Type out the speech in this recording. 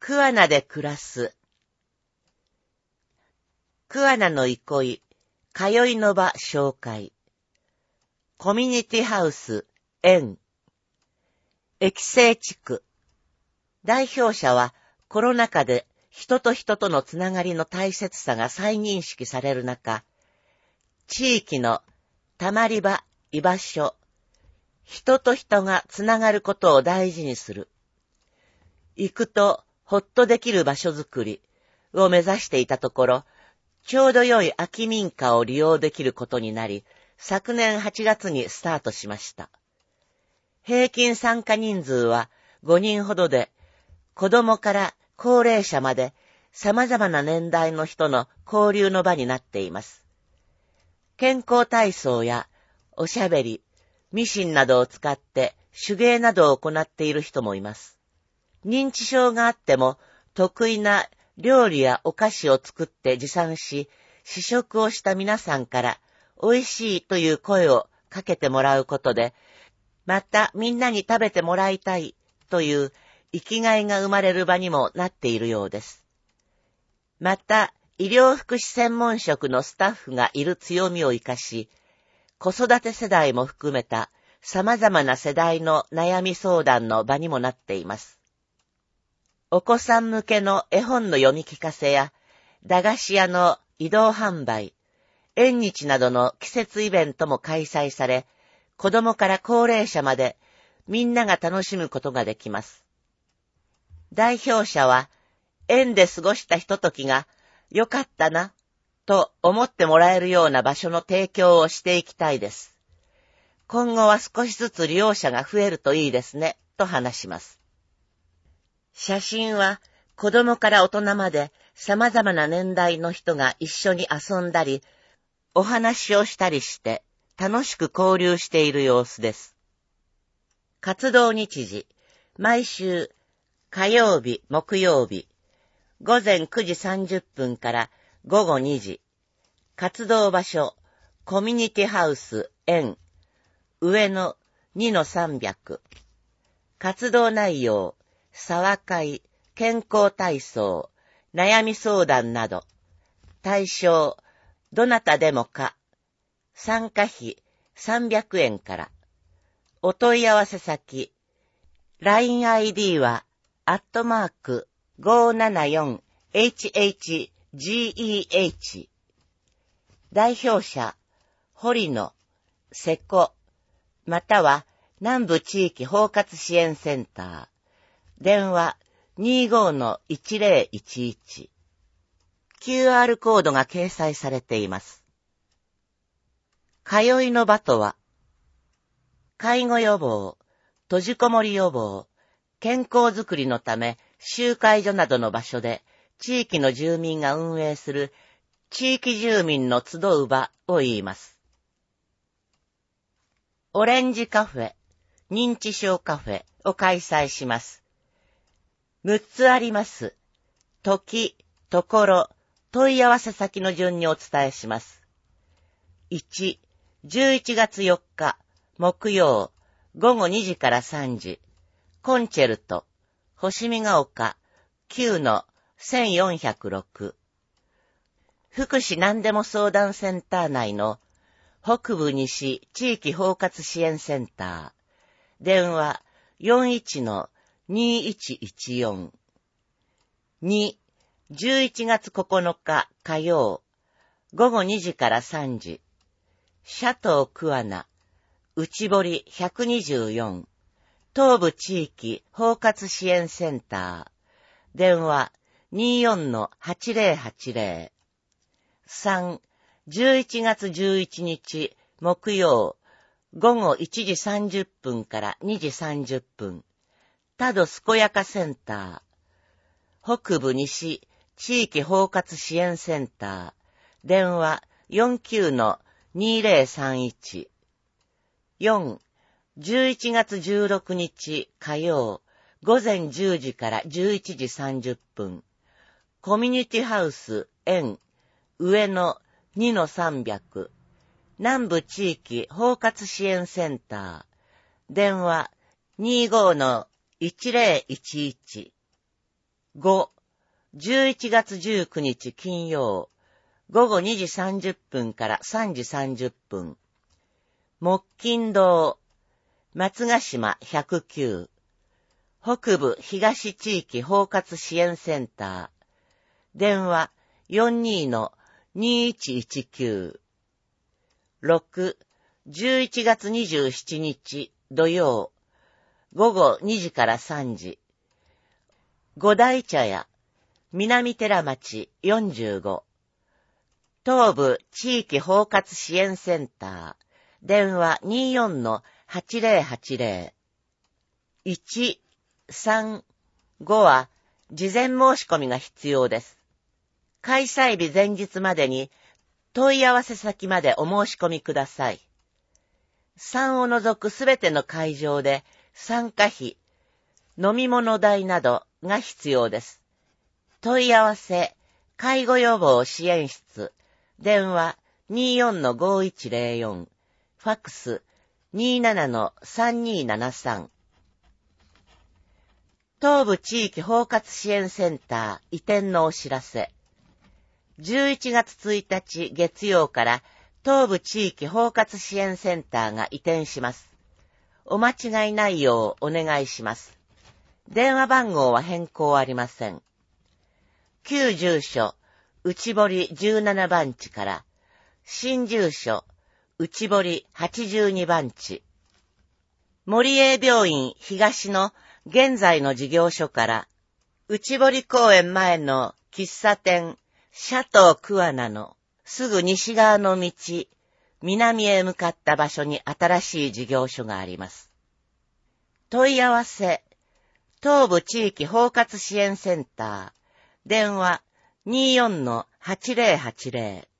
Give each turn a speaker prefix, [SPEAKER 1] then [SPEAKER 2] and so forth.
[SPEAKER 1] 桑名で暮らす。桑名の憩い、通いの場紹介。コミュニティハウス、園。駅西地区。代表者はコロナ禍で人と人とのつながりの大切さが再認識される中、地域のたまり場、居場所、人と人がつながることを大事にする。行くとほっとできる場所づくりを目指していたところ、ちょうど良い空き民家を利用できることになり、昨年8月にスタートしました。平均参加人数は5人ほどで、子供から高齢者まで様々な年代の人の交流の場になっています。健康体操やおしゃべり、ミシンなどを使って手芸などを行っている人もいます。認知症があっても得意な料理やお菓子を作って持参し、試食をした皆さんから美味しいという声をかけてもらうことで、またみんなに食べてもらいたいという生きがいが生まれる場にもなっているようです。また、医療福祉専門職のスタッフがいる強みを生かし、子育て世代も含めた様々な世代の悩み相談の場にもなっています。お子さん向けの絵本の読み聞かせや、駄菓子屋の移動販売、縁日などの季節イベントも開催され、子供から高齢者までみんなが楽しむことができます。代表者は、園で過ごしたひとときが良かったな、と思ってもらえるような場所の提供をしていきたいです。今後は少しずつ利用者が増えるといいですね、と話します。写真は子供から大人まで様々な年代の人が一緒に遊んだり、お話をしたりして楽しく交流している様子です。活動日時、毎週火曜日、木曜日、午前9時30分から午後2時。活動場所、コミュニティハウス、園。上野 2-300。活動内容、沢会、健康体操、悩み相談など。対象、どなたでもか。参加費300円から。お問い合わせ先、LINE ID は、@574HHGEH。代表者、堀野、瀬古、または南部地域包括支援センター。電話 25-1011。QR コードが掲載されています。通いの場とは、介護予防、閉じこもり予防、健康づくりのため集会所などの場所で地域の住民が運営する地域住民の集う場を言います。オレンジカフェ、認知症カフェを開催します。6つあります。時、ところ、問い合わせ先の順にお伝えします。1、11月4日、木曜、午後2時から3時、コンチェルト、星見ヶ丘、9-1406。福祉何でも相談センター内の北部西地域包括支援センター。電話 41-2114。2、11月9日火曜、午後2時から3時。シャトー桑名、内堀124。東部地域包括支援センター。電話 24-8080。3、11月11日木曜午後1時30分から2時30分。多度健やかセンター。北部西地域包括支援センター。電話 49-2031。4、11月16日火曜午前10時から11時30分。コミュニティハウス園上野 2-300。南部地域包括支援センター。電話 25-1011。 5、11月19日金曜、午後2時30分から3時30分。木金堂、松ヶ島109、北部東地域包括支援センター、電話 42-2119。6、11月27日土曜、午後2時から3時。五大茶屋、南寺町45。東部地域包括支援センター、電話 24-8080。1、3、5は事前申し込みが必要です。開催日前日までに問い合わせ先までお申し込みください。3を除くすべての会場で参加費、飲み物代などが必要です。問い合わせ、介護予防支援室、電話 24-5104、ファックス 27-3273。東部地域包括支援センター移転のお知らせ。11月1日月曜から東部地域包括支援センターが移転します。お間違いないようお願いします。電話番号は変更ありません。旧住所、内堀17番地から、新住所、内堀82番地。森永病院東の現在の事業所から、内堀公園前の喫茶店、シャトー桑名のすぐ西側の道、南へ向かった場所に新しい事業所があります。問い合わせ、東部地域包括支援センター、電話 24-8080。